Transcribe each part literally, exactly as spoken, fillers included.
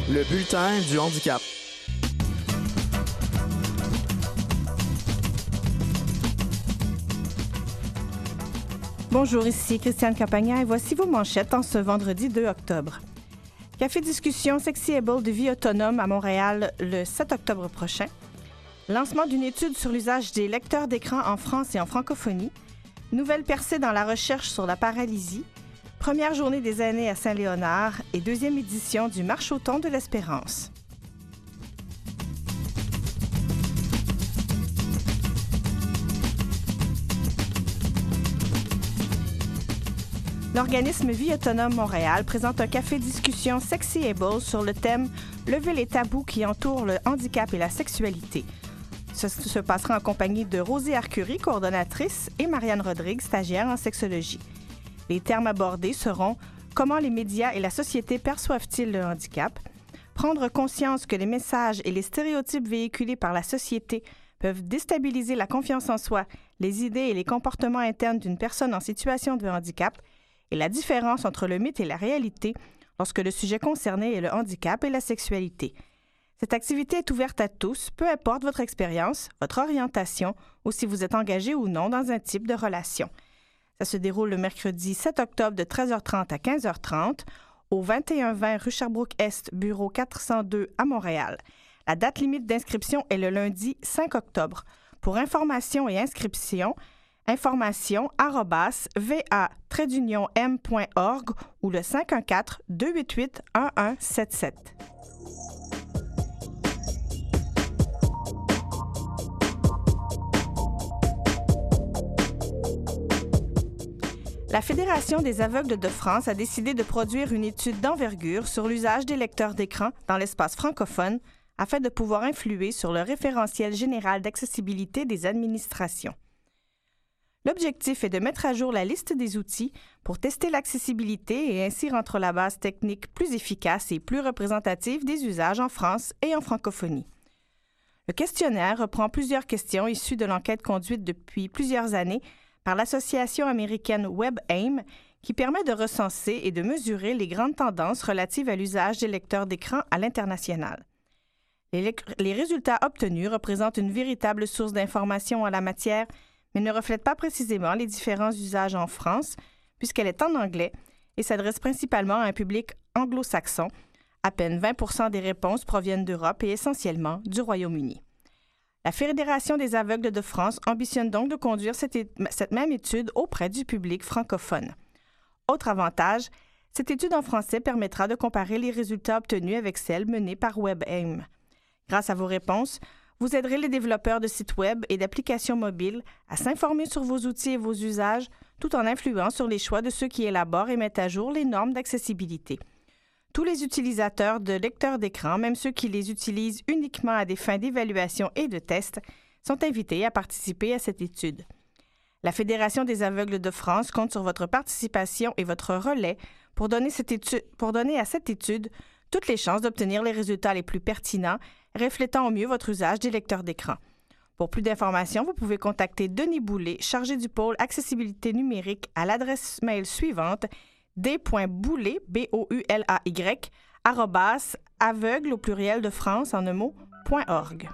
Le bulletin du handicap. Bonjour, ici Christiane Campagna et voici vos manchettes en ce vendredi deux octobre. Café discussion Sexiable de vie autonome à Montréal le sept octobre prochain. Lancement d'une étude sur l'usage des lecteurs d'écran en France et en francophonie. Nouvelle percée dans la recherche sur la paralysie. Première journée des aînés à Saint-Léonard et deuxième édition du Marche-au-thon de l'Espérance. L'organisme Vie autonome Montréal présente un café discussion Sexiable sur le thème « Lever les tabous qui entourent le handicap et la sexualité ». Ce se passera en compagnie de Rosie Arcurie, coordonnatrice, et Marianne Rodrigue, stagiaire en sexologie. Les termes abordés seront « Comment les médias et la société perçoivent-ils le handicap ?» Prendre conscience que les messages et les stéréotypes véhiculés par la société peuvent déstabiliser la confiance en soi, les idées et les comportements internes d'une personne en situation de handicap et la différence entre le mythe et la réalité lorsque le sujet concerné est le handicap et la sexualité. Cette activité est ouverte à tous, peu importe votre expérience, votre orientation ou si vous êtes engagé ou non dans un type de relation. Ça se déroule le mercredi sept octobre de treize heures trente à quinze heures trente au vingt et un vingt rue Sherbrooke-Est, bureau quatre cent deux à Montréal. La date limite d'inscription est le lundi cinq octobre. Pour information et inscription, information arobase va trait d'union m point org ou le cinq un quatre, deux huit huit, un un sept sept. La Fédération des aveugles de France a décidé de produire une étude d'envergure sur l'usage des lecteurs d'écran dans l'espace francophone afin de pouvoir influer sur le référentiel général d'accessibilité des administrations. L'objectif est de mettre à jour la liste des outils pour tester l'accessibilité et ainsi rendre la base technique plus efficace et plus représentative des usages en France et en francophonie. Le questionnaire reprend plusieurs questions issues de l'enquête conduite depuis plusieurs années par l'association américaine WebAIM qui permet de recenser et de mesurer les grandes tendances relatives à l'usage des lecteurs d'écran à l'international. Les, le- les résultats obtenus représentent une véritable source d'information en la matière, mais ne reflète pas précisément les différents usages en France, puisqu'elle est en anglais et s'adresse principalement à un public anglo-saxon. À peine vingt pour cent des réponses proviennent d'Europe et essentiellement du Royaume-Uni. La Fédération des aveugles de France ambitionne donc de conduire cette, é- cette même étude auprès du public francophone. Autre avantage, cette étude en français permettra de comparer les résultats obtenus avec celles menées par WebAIM. Grâce à vos réponses, vous aiderez les développeurs de sites web et d'applications mobiles à s'informer sur vos outils et vos usages, tout en influant sur les choix de ceux qui élaborent et mettent à jour les normes d'accessibilité. Tous les utilisateurs de lecteurs d'écran, même ceux qui les utilisent uniquement à des fins d'évaluation et de test, sont invités à participer à cette étude. La Fédération des aveugles de France compte sur votre participation et votre relais pour donner, cette étude, pour donner à cette étude toutes les chances d'obtenir les résultats les plus pertinents, reflétant au mieux votre usage des lecteurs d'écran. Pour plus d'informations, vous pouvez contacter Denis Boulay, chargé du pôle accessibilité numérique, à l'adresse mail suivante d point boulay, B O U L A Y, arrobas, aveugle au pluriel de France en un mot, point org.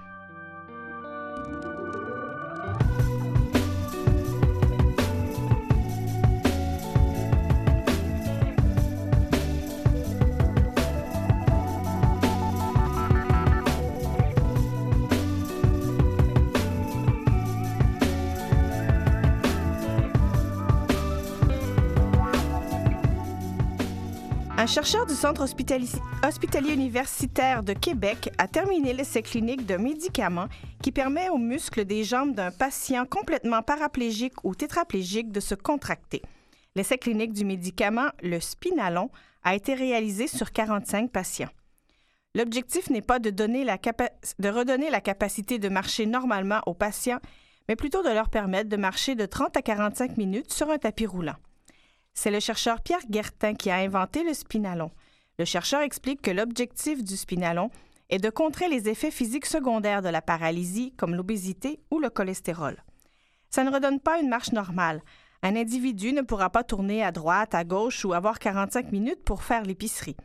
Un chercheur du Centre hospitali- hospitalier universitaire de Québec a terminé l'essai clinique d'un médicament qui permet aux muscles des jambes d'un patient complètement paraplégique ou tétraplégique de se contracter. L'essai clinique du médicament, le Spinalon, a été réalisé sur quarante-cinq patients. L'objectif n'est pas de, donner la capa- de redonner la capacité de marcher normalement aux patients, mais plutôt de leur permettre de marcher de trente à quarante-cinq minutes sur un tapis roulant. C'est le chercheur Pierre Guertin qui a inventé le Spinalon. Le chercheur explique que l'objectif du Spinalon est de contrer les effets physiques secondaires de la paralysie, comme l'obésité ou le cholestérol. Ça ne redonne pas une marche normale. Un individu ne pourra pas tourner à droite, à gauche ou avoir quarante-cinq minutes pour faire l'épicerie.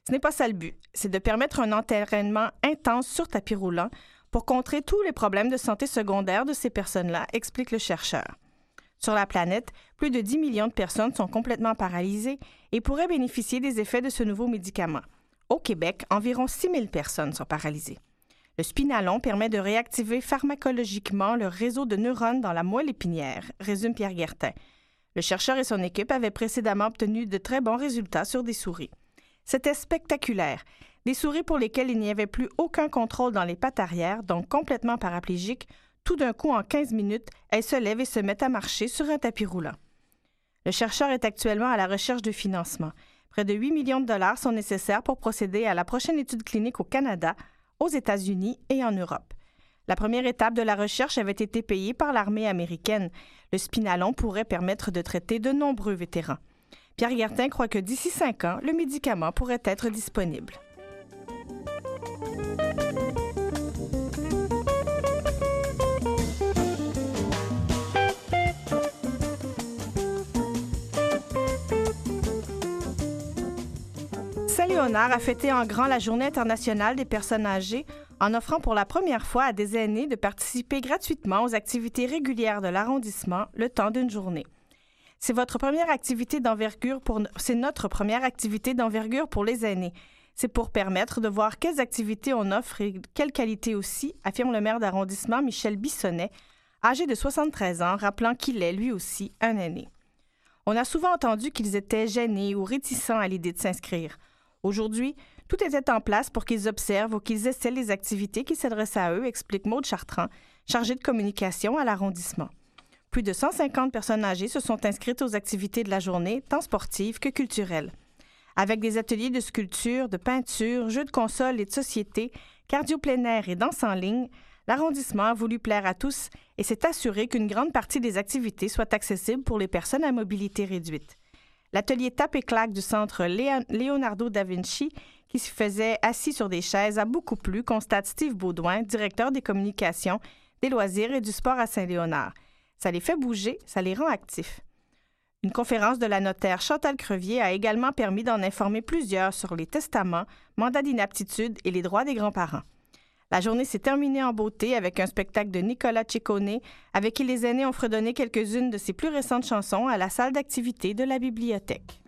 Ce n'est pas ça le but, c'est de permettre un entraînement intense sur tapis roulant pour contrer tous les problèmes de santé secondaires de ces personnes-là, explique le chercheur. Sur la planète, plus de dix millions de personnes sont complètement paralysées et pourraient bénéficier des effets de ce nouveau médicament. Au Québec, environ six mille personnes sont paralysées. Le spinalon permet de réactiver pharmacologiquement le réseau de neurones dans la moelle épinière, résume Pierre Guertin. Le chercheur et son équipe avaient précédemment obtenu de très bons résultats sur des souris. C'était spectaculaire. Des souris pour lesquelles il n'y avait plus aucun contrôle dans les pattes arrière, donc complètement paraplégiques. Tout d'un coup, en quinze minutes, elles se lèvent et se mettent à marcher sur un tapis roulant. Le chercheur est actuellement à la recherche de financement. Près de huit millions de dollars sont nécessaires pour procéder à la prochaine étude clinique au Canada, aux États-Unis et en Europe. La première étape de la recherche avait été payée par l'armée américaine. Le spinalon pourrait permettre de traiter de nombreux vétérans. Pierre Guertin croit que d'ici cinq ans, le médicament pourrait être disponible. Saint-Léonard a fêté en grand la Journée internationale des personnes âgées en offrant pour la première fois à des aînés de participer gratuitement aux activités régulières de l'arrondissement le temps d'une journée. C'est votre première activité d'envergure pour c'est notre première activité d'envergure pour les aînés. C'est pour permettre de voir quelles activités on offre et quelle qualité aussi, affirme le maire d'arrondissement Michel Bissonnet, âgé de soixante-treize ans, rappelant qu'il est lui aussi un aîné. On a souvent entendu qu'ils étaient gênés ou réticents à l'idée de s'inscrire. Aujourd'hui, tout était en place pour qu'ils observent ou qu'ils essaient les activités qui s'adressent à eux, explique Maude Chartrand, chargée de communication à l'arrondissement. Plus de cent cinquante personnes âgées se sont inscrites aux activités de la journée, tant sportives que culturelles. Avec des ateliers de sculpture, de peinture, jeux de console et de société, cardio plein air et danse en ligne, l'arrondissement a voulu plaire à tous et s'est assuré qu'une grande partie des activités soit accessible pour les personnes à mobilité réduite. L'atelier tape et claque du centre Leonardo da Vinci, qui se faisait assis sur des chaises, a beaucoup plu, constate Steve Baudouin, directeur des communications, des loisirs et du sport à Saint-Léonard. Ça les fait bouger, ça les rend actifs. Une conférence de la notaire Chantal Crevier a également permis d'en informer plusieurs sur les testaments, mandats d'inaptitude et les droits des grands-parents. La journée s'est terminée en beauté avec un spectacle de Nicolas Ciccone, avec qui les aînés ont fredonné quelques-unes de ses plus récentes chansons à la salle d'activité de la bibliothèque.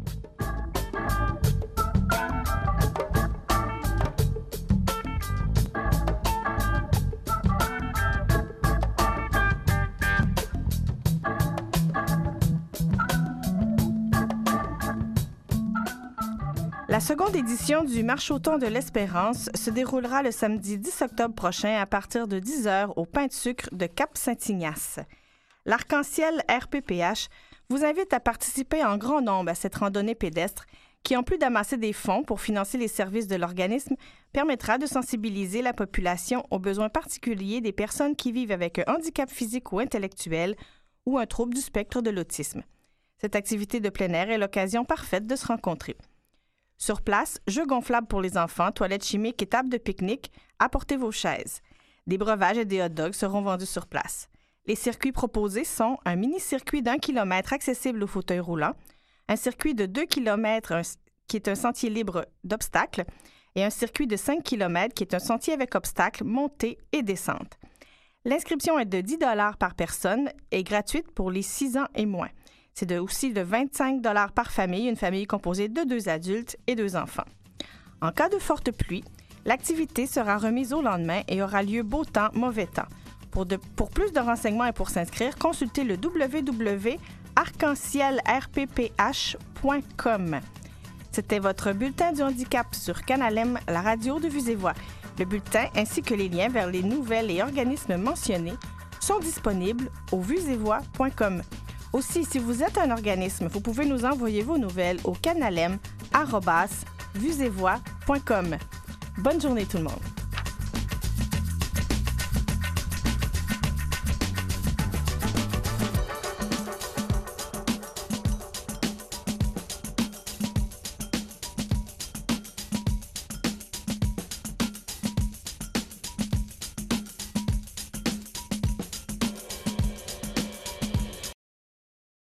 La seconde édition du Marche-au-thon de l'Espérance se déroulera le samedi dix octobre prochain à partir de dix heures au Pain de sucre de Cap-Saint-Ignace. L'Arc-en-Ciel R P P H vous invite à participer en grand nombre à cette randonnée pédestre qui, en plus d'amasser des fonds pour financer les services de l'organisme, permettra de sensibiliser la population aux besoins particuliers des personnes qui vivent avec un handicap physique ou intellectuel ou un trouble du spectre de l'autisme. Cette activité de plein air est l'occasion parfaite de se rencontrer. Sur place, jeux gonflables pour les enfants, toilettes chimiques et tables de pique-nique, apportez vos chaises. Des breuvages et des hot dogs seront vendus sur place. Les circuits proposés sont un mini-circuit d'un kilomètre accessible au fauteuil roulant, un circuit de deux kilomètres un, qui est un sentier libre d'obstacles et un circuit de cinq kilomètres qui est un sentier avec obstacles, montée et descente. L'inscription est de dix dollars par personne et gratuite pour les six ans et moins. C'est de, aussi de vingt-cinq dollars par famille, une famille composée de deux adultes et deux enfants. En cas de forte pluie, l'activité sera remise au lendemain et aura lieu beau temps, mauvais temps. Pour, de, pour plus de renseignements et pour s'inscrire, consultez le w w w point arc en ciel r p p h point com. C'était votre bulletin du handicap sur Canal M, la radio de Vues et Voix. Le bulletin ainsi que les liens vers les nouvelles et organismes mentionnés sont disponibles au vues et voix point com. Aussi, si vous êtes un organisme, vous pouvez nous envoyer vos nouvelles au canalem arobase vues et voix point com. Bonne journée tout le monde.